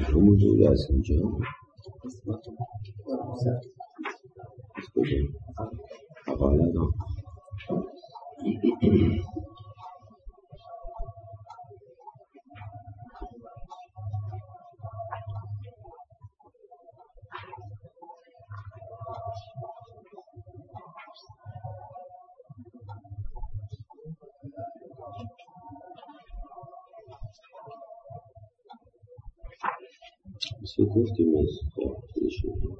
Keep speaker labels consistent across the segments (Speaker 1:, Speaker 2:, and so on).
Speaker 1: موضوع از اینجا حقایق مثل گفتیم از خودشون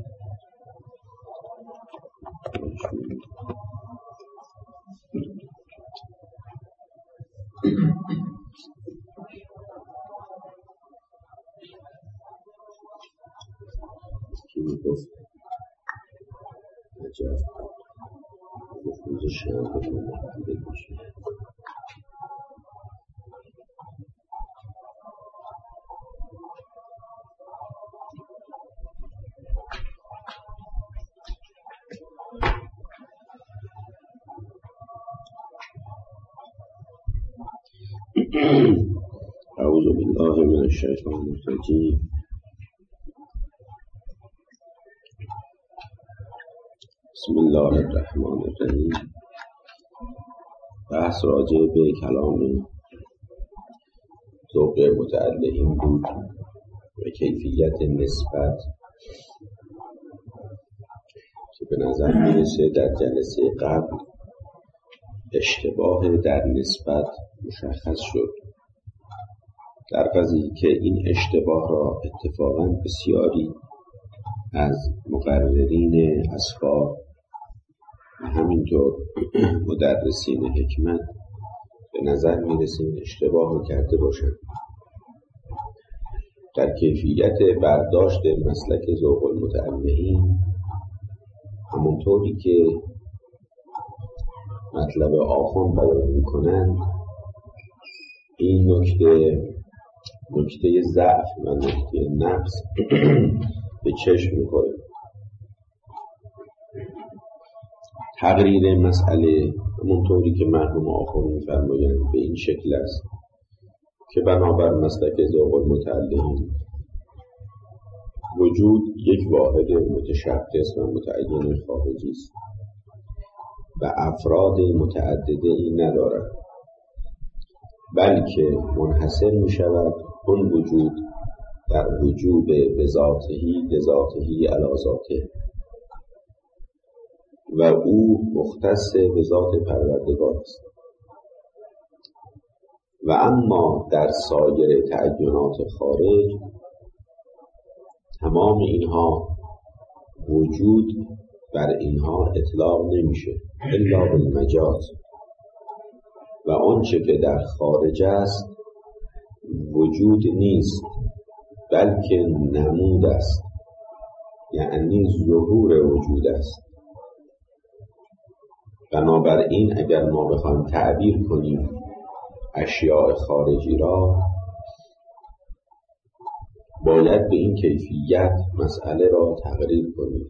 Speaker 1: کی میگفت عجب گفت روز شنبه محدوده میشه اعوذ بالله من الشیطان الرجیم بسم الله الرحمن الرحیم. بحث راجع به کلام ذوق متعلقین بود و کیفیت نسبت که به نظر میرسه در جلسه قبل اشتباه در نسبت مشخص شد، در قضیه که این اشتباه را اتفاقاً بسیاری از مقررین اصفار و همینطور مدرسین حکمت به نظر میرسه این اشتباه رو کرده باشند. در کیفیت برداشت مسلک ذوق المتعلقین همونطوری که مطلب آخوند بیان میکنند این نکته ضعف و نکته نقص به چشم میخوره. تقریر مسئله همونطوری که مرحوم آخوند میفرمایند به این شکل است که بنابر مسلک ذوق المتعلقین وجود یک واحد متشخص و متعین خارجی است و افراد متعددی ندارد، بلکه منحصر می شود اون وجود در وجوب بذاتهی لذاتهی علی ذاته و او مختص به ذات پروردگار است. و اما در سایر تعینات خارج تمام اینها وجود بر اینها اطلاق نمیشه الا بالمجاز و آنچه که در خارج است وجود نیست بلکه نمود است، یعنی ظهور وجود است. بنابراین اگر ما بخوایم تعبیر کنیم اشیاء خارجی را باید به این کیفیت مسئله را تقریر کنیم.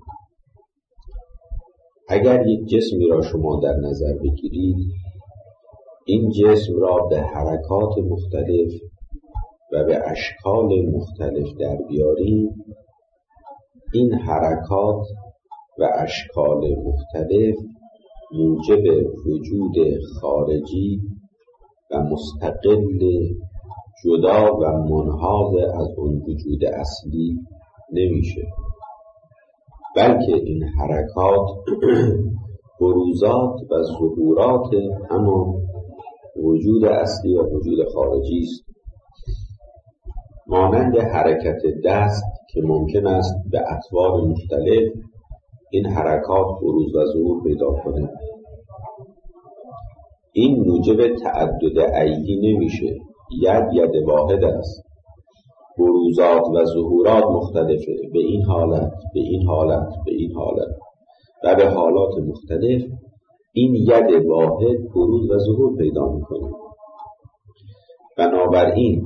Speaker 1: اگر یک جسمی را شما در نظر بگیرید این جسم را به حرکات مختلف و به اشکال مختلف در بیاریم، این حرکات و اشکال مختلف موجب وجود خارجی و مستقل جدا و منحاز از اون وجود اصلی نمیشه، بلکه این حرکات بروزات و ظهورات همان وجود اصلی و وجود خارجی است. مانند حرکت دست که ممکن است به اطوار مختلف این حرکات بروز و ظهور پیدا کنه، این موجب تعدد عیدی نمیشه. ید واحد است، بروزات و ظهورات مختلفه، به این حالت به این حالت به این حالت و به حالات مختلف این ید واحد بروز و ظهور پیدا میکنه. بنابراین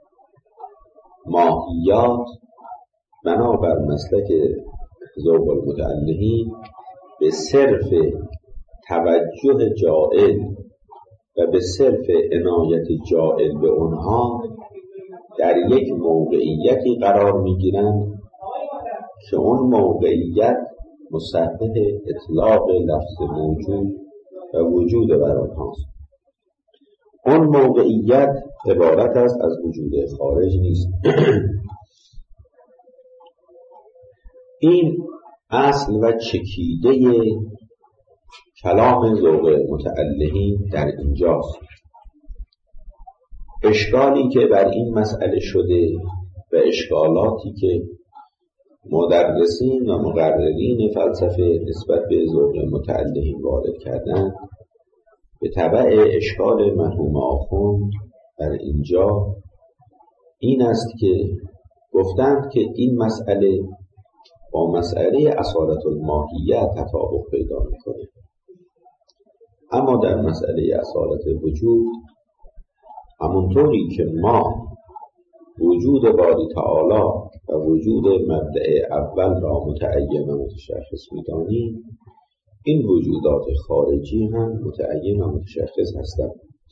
Speaker 1: ماهیات بنابر مسلک ذوق المتعلقین به صرف توجه جائل و به صرف عنایت جائل به اونها در یک موقعیتی قرار میگیرند که اون موقعیت مصحح اطلاق لفظ موجود و وجود بر آنهاست. اون موقعیت عبارت است از وجود خارج نیست. این اصل و چکیده کلام ذوق متألهین در اینجاست. اشکالی که بر این مسئله شده و اشکالاتی که مدرسین و مقررین فلسفه نسبت به ذوق متألهین وارد کردند به تبع اشکال مرحوم آخوند بر اینجا این است که گفتند که این مسئله با مسئله اصالت الماهیت تطابق پیدا میکنه، اما در مسئله اصالت وجود همونطوری که ما وجود باری تعالی و وجود مبدأ اول را متعین و متشخص می‌دانیم، این وجودات خارجی هم متعین و متشخص هستند.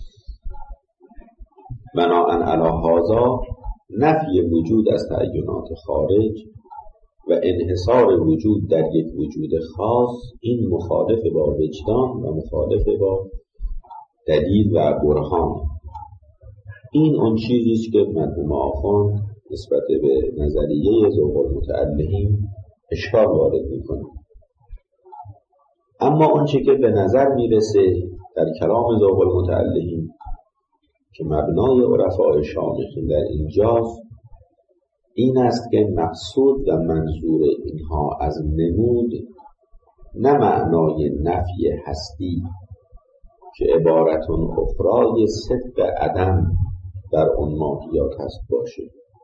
Speaker 1: بناءً علی هذا نفی وجود از تعینات خارج و انحصار وجود در یک وجود خاص این مخالف با وجدان و مخالف با دلیل و برهان. این اون چیزی است که مرحوم آخوند نسبت به نظریه ذوق المتألهین اشکال وارد میکنه. اما آنچه که به نظر میرسه در کلام ذوق المتألهین که مبنای عرفای شامخین در اینجاست، این است که مقصود و منظور اینها از نمود نه معنای نفی هستی که عبارتون اخرای صدق عدم در اون ماهیات هست باشه،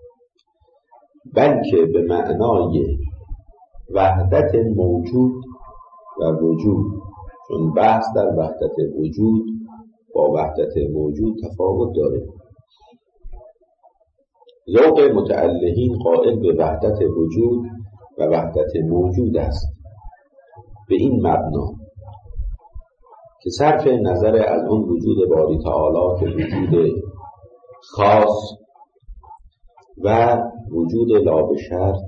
Speaker 1: بلکه به معنای وحدت موجود و وجود، چون بحث در وحدت وجود با وحدت موجود تفاوت داره. ذوق متألهین قائل به وحدت وجود و وحدت موجود است، به این مبنا که صرف نظر از اون وجود باری تعالی که وجود خاص و وجود لا به شرط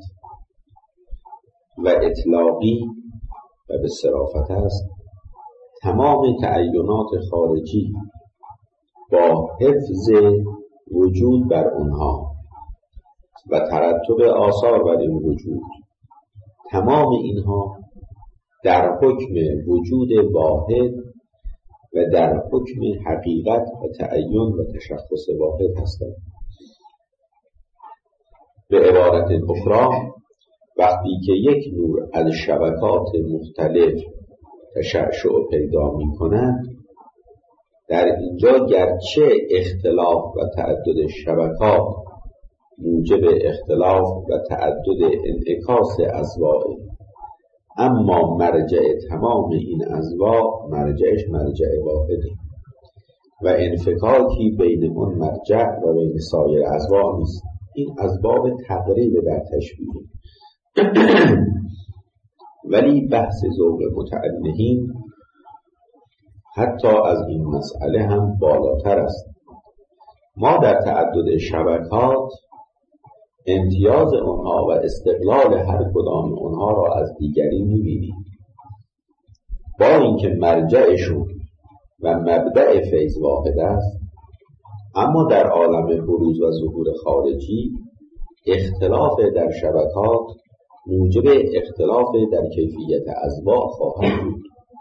Speaker 1: و اطلاقی و به صرافت است، تمام تعینات خارجی با حفظ وجود بر اونها و ترتب آثار بر این وجود، تمام اینها در حکم وجود واحد و در حکم حقیقت و تعین و تشخص واحد هستند. به عبارت اخرى، وقتی که یک نور از شبکات مختلف تشعشع پیدا می کند، در اینجا گرچه اختلاف و تعدد شبکات موجب اختلاف و تعدد انعکاس اضواء، اما مرجع تمام این اضواء مرجعش مرجع واحده و انفکاکی بین اون مرجع و بین سایر اضواء نیست. این از باب تقریب در تشبیه. ولی بحث ذوق متألهین حتی از این مسئله هم بالاتر است. ما در تعدد شبکات امتیاز اونها و استقلال هر کدام اونها را از دیگری می‌بینیم، با اینکه مرجعشون و مبدأ فیض واحد است، اما در عالم بروز و ظهور خارجی اختلاف در شبکات موجب اختلاف در کیفیت اضواء خواهد بود.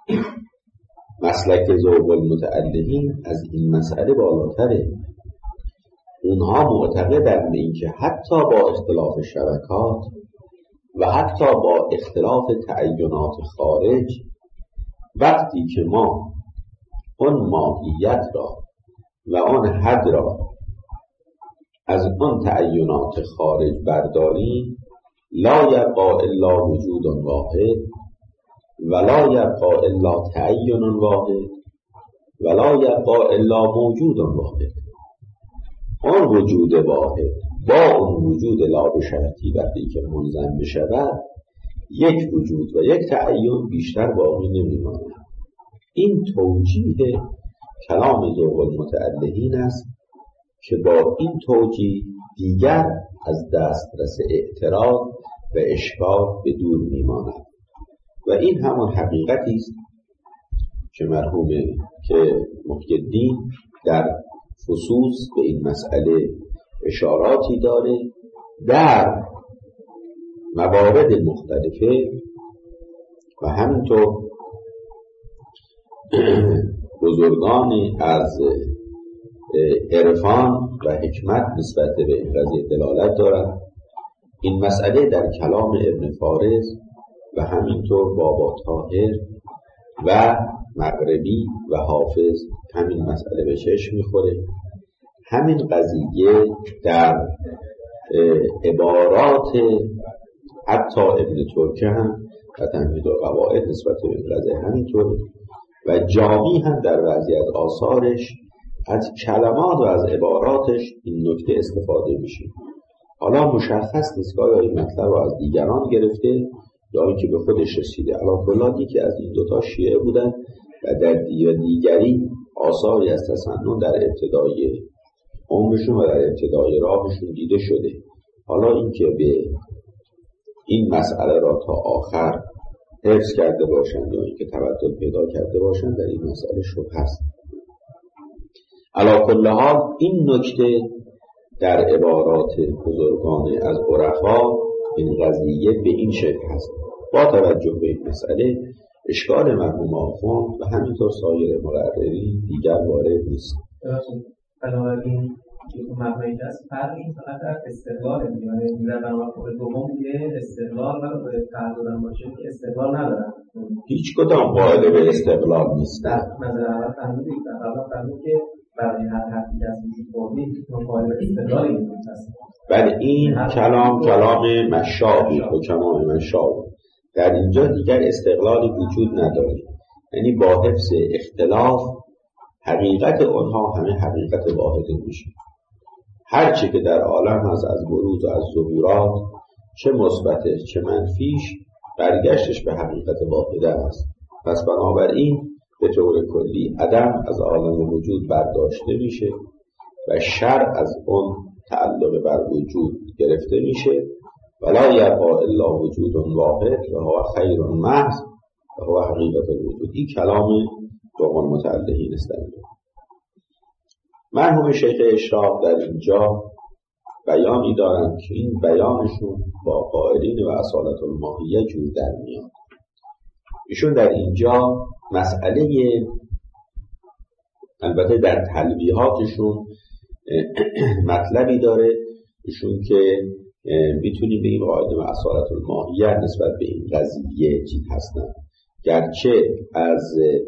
Speaker 1: مسلک ذوق المتألهین از این مسئله بالاتره. اونها معتقدند به اینکه حتی با اختلاف شبکات و حتی با اختلاف تعینات خارج، وقتی که ما اون ماهیت را و اون حد را از اون تعینات خارج برداریم، لا یبقى الا وجود واحد ولا یبقى الا تعین واحد ولا یبقى الا موجود واحد. اون وجود واحد با اون وجود لا به شرطی وقتی که منضم بشود، یک وجود و یک تعین بیشتر باقی نمیماند. این توجیه کلام ذوق المتألهین است که با این توجیه دیگر از دسترس اعتراض و اشکال به دور میماند. و این همان حقیقتی است که مرحوم که محی الدین در فصوص به این مسئله اشاراتی داره در موارد مختلفه و همینطور بزرگان از عرفان و حکمت نسبت به این قضیه دلالت دارند. این مسئله در کلام ابن فارس و همینطور بابا طاهر و مغربی و حافظ همین مسئله به چشم میخوره. همین قضیه در عبارات حتی ابن ترکه هم و تمهید القواعد نسبت به این قضیه همینطوره و جامی هم در بعضی از آثارش از کلمات و از عباراتش این نکته استفاده میشه. حالا مشخص نیست که آیا این مطلب رو از دیگران گرفته یا اینکه به خودش رسیده. علاوه که از این دوتا شیعه بودن و در دیگری آثاری از تسنن در ابتدای عمرشون و در ابتدای راهشون دیده شده. حالا اینکه به این مسئله را تا آخر حفظ کرده باشند یا اینکه تبدل پیدا کرده باشند در این مسئله شبهه است. علی کل حال این نکته در عبارات بزرگان از عرفا این قضیه به این شکل هست. با توجه به این مسئله اشکال مرحوم آخوند و همینطور سایر مقررین دیگر وارد نیست.
Speaker 2: بنابراین مبنایی که از فرقی فقط در استقلال میانه در بنابراین دوم میگه استقلال و باید تعددن باشه که استقلال ندارن.
Speaker 1: هیچ کدام قائل به استقلال نیستن.
Speaker 2: نظر اول فهمیدید در اول فهمید که برای هر حرفی که از وجود بردید قائل به استقلال این هست.
Speaker 1: بله این کلام مشابه و کلام مشابه در اینجا دیگر استقلالی وجود نداره. یعنی با حفظ اختلاف حقیقت آنها همه حقیقت واحده میشه. هرچی که در عالم از بروز و از ظهورات چه مثبتش چه منفیش برگشتش به حقیقت واحده است. پس بنابراین به طور کلی عدم از عالم وجود برداشته میشه و شر از اون تعلق بر وجود گرفته میشه. ولا یبقی الا وجود واحد و هو خیر محض و هو حقیقت الوجود. این کلام دوم متعلقین است. مرحوم شیخ اشراق در اینجا بیانی دارند که این بیانشون با قائلین و اصالت الماهیه جور در میاد. ایشون در اینجا مسئله البته در تلویحاتشون مطلبی داره ایشون که میتونیم به این قاعده و اصالت الماهیه نسبت به این قضیه چیز هستن، گرچه از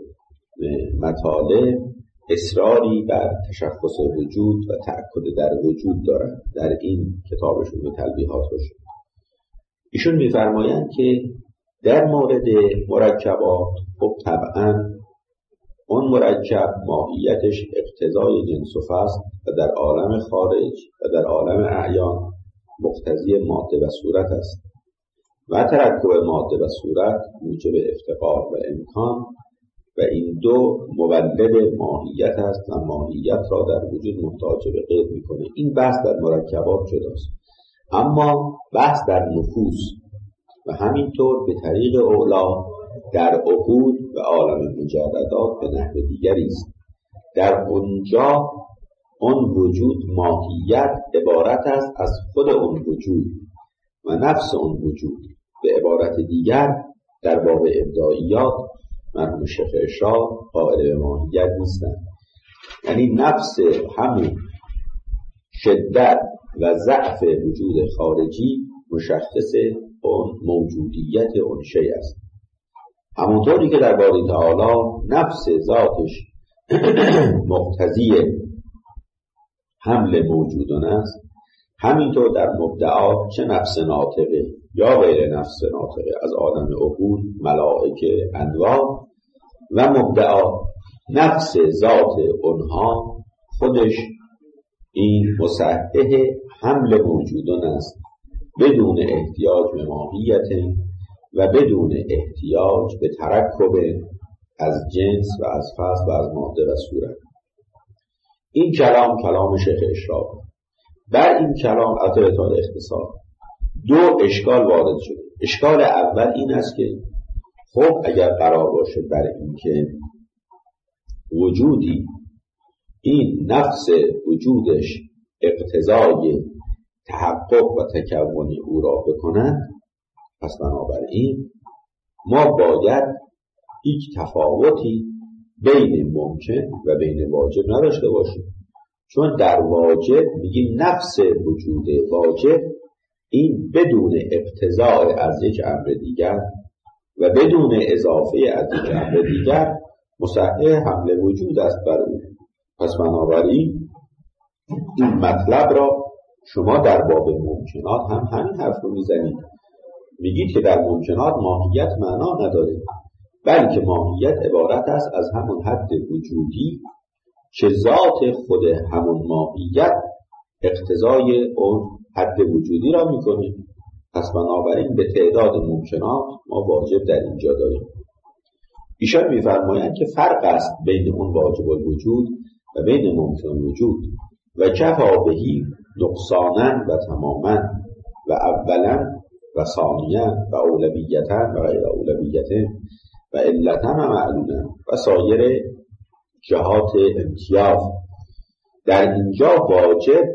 Speaker 1: مطالب اصراری بر تشخص وجود و تأکد در وجود دارن در این کتابشون به تلویحاتشون. ایشون میفرمایند که در مورد مرکبات خب طبعا اون مرکب ماهیتش اقتضای جنس و فصل و در عالم خارج و در عالم اعیان مقتضی ماده و صورت است و ترکب ماده و صورت موجب افتقار و امکان و این دو مولد ماهیت است و ماهیت را در وجود محتاج به غیر میکنه. این بحث در مرکبات جداست. اما بحث در نفوس و همینطور به طریق اولا در عقول و عالم مجردات به نحو دیگری است. در اونجا اون وجود ماهیت عبارت است از خود اون وجود و نفس اون وجود. به عبارت دیگر در باب ابداعیات مرحوم شیخ اشراق قائل به ماهیت نیستند. یعنی نفس همون شدت و ضعف وجود خارجی مشخص اون موجودیت اون شیء است. همونطوری که در باری تعالی نفس ذاتش مقتضی حمل موجودان است، همینطور در مبدعات چه نفس ناطقه یا غیر نفس ناطقه از عالم عقول، ملائکه، انواع و مبدعات نفس ذات اونها خودش این مصحح حمل موجودان است بدون احتیاج به ماهیت و بدون احتیاج به ترکب از جنس و از فصل و از ماده و صورت. این کلام شیخ اشراق. بر این کلام از اعطای اختصار دو اشکال وارد شده. اشکال اول این است که خب اگر قرار باشه بر این که وجودی این نفس وجودش اقتضای تحقق و تکون او را بکنند، پس بنابراین ما باید هیچ تفاوتی بین ممکن و بین واجب نداشته باشیم، چون در واجب میگیم نفس وجود واجب این بدون اقتضاء از یک امر دیگر و بدون اضافه از یک امر دیگر مصحح حمل وجود است بر او. پس بنابراین این مطلب را شما در باب ممکنات هم همین حرف رو میزنید، میگید که در ممکنات ماهیت معنا نداره، بلکه ماهیت عبارت است از همون حد وجودی که ذات خود همون ماهیت اقتضای اون حد وجودی را میکنه. پس بنابراین به تعداد ممکنات ما واجب در اینجا داریم. ایشان میفرمایند که فرق است بین اون واجب الوجود و بین ممکن الوجود و کفا بهی نقصانا و تماما و اولا و ثانیا و اولویتا و غیر اولویتا و علتا و معلولا و سایر جهات امتیاز. در اینجا واجب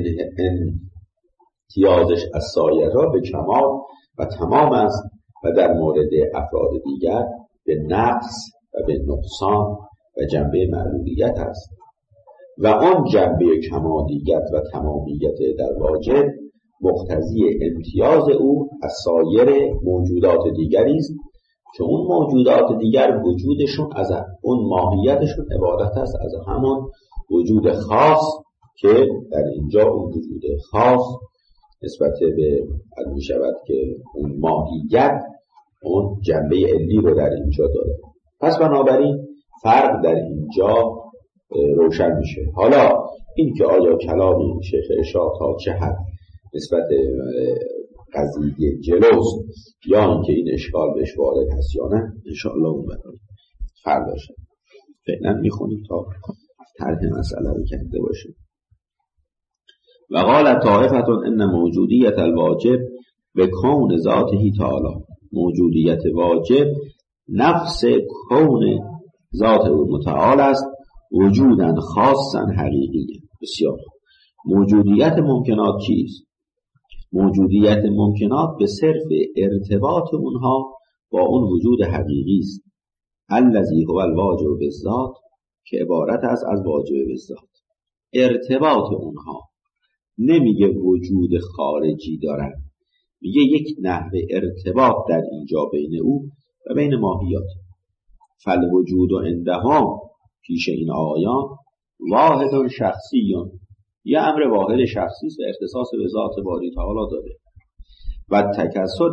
Speaker 1: امتیازش از سایر را به کمال و تمام است و در مورد افراد دیگر به نقص و به نقصان و جنبه معلولیت است. و آن جنبه کمالیت و تمامیت در واجب مقتضی امتیاز او از سایر موجودات دیگری است که اون موجودات دیگر وجودشون از اون ماهیتشون عبارت است از همون وجود خاص که در اینجا اون وجود خاص نسبت به می شود که اون ماهیت اون جنبه علی رو در اینجا داره. پس بنابراین فرق در اینجا روشن میشه. حالا این که آیا کلام شیخ ارشاد تا چه حد نسبت قضیه جلوست یا اینکه این اشکال بهش وارد هست یا نه، انشاءالله اون فرق داشته. فعلا میخونیم تا طرح مسئله رو کرده باشیم. و قال طائفة ان موجودیت الواجب به کون ذاته تعالی، موجودیت واجب نفس کون ذات متعال است وجودن خاصا حقیقیه. بسیار. موجودیت ممکنات چیست؟ موجودیت ممکنات به صرف ارتباط اونها با اون وجود حقیقی است الذی هو الواجب بالذات، که عبارت است از واجب بالذات. ارتباط اونها، نمیگه وجود خارجی دارن، میگه یک نحوه ارتباط در اینجا بین او و بین ماهیات. فالوجود عندهم پیش این آیان واحد شخصیون، یه امر واحد شخصی است و اختصاص به ذات باری تعالی داره. و تکسر